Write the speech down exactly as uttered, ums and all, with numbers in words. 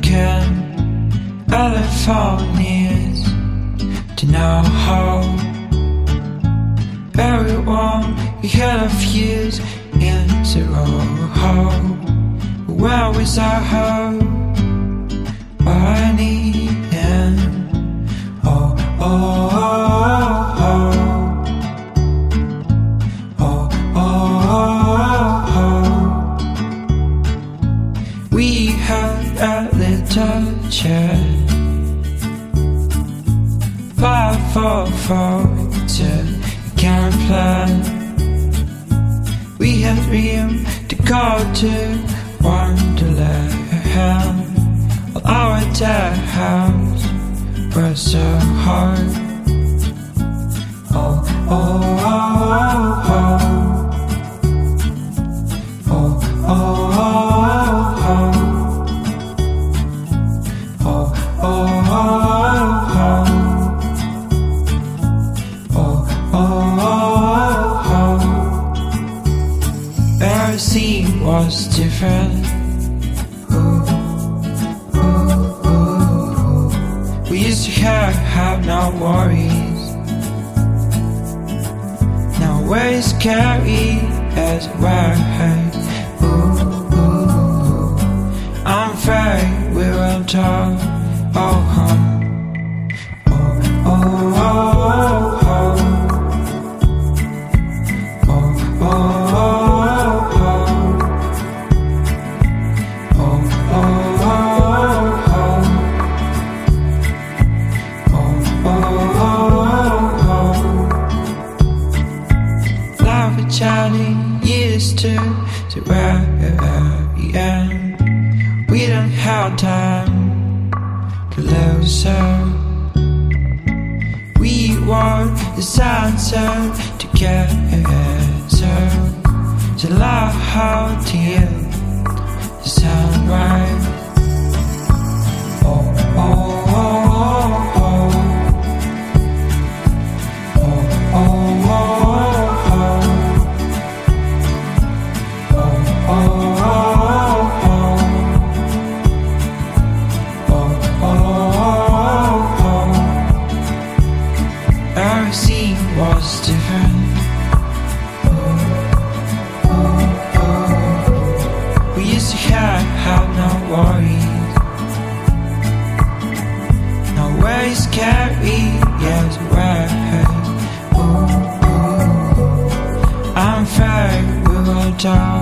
can Californians to know how very warm we had a fuse in zero hole. Where was our hope? I need him. Oh, oh, oh, oh. Oh, oh, oh. We had a little chat. Five, four, four, two, can't plan. We had room to go to Wonderland. All our house was so hard. Oh, oh, oh, oh. Oh, oh, oh, oh. Oh, oh, oh, oh. Oh, oh, oh, oh. Every scene was different. Ooh, ooh, ooh. We used to have, have no worries. Now we're scary as well. Ooh, ooh. I'm afraid we will talk. Oh, hum. Oh, oh, oh, oh. Oh, oh, oh, oh. Oh, oh, oh, oh. Oh, oh, oh. Like a Johnny used to, to where we end. We don't have time to lose, so we want the sunset together. To love how to you the sunrise. Oh, oh, oh, oh. Oh, oh, oh, oh. Oh, oh, oh, oh. Oh, oh, oh. Every scene was different. Have no worries. No way scary, yes, right. Ooh, ooh. I'm afraid we will die.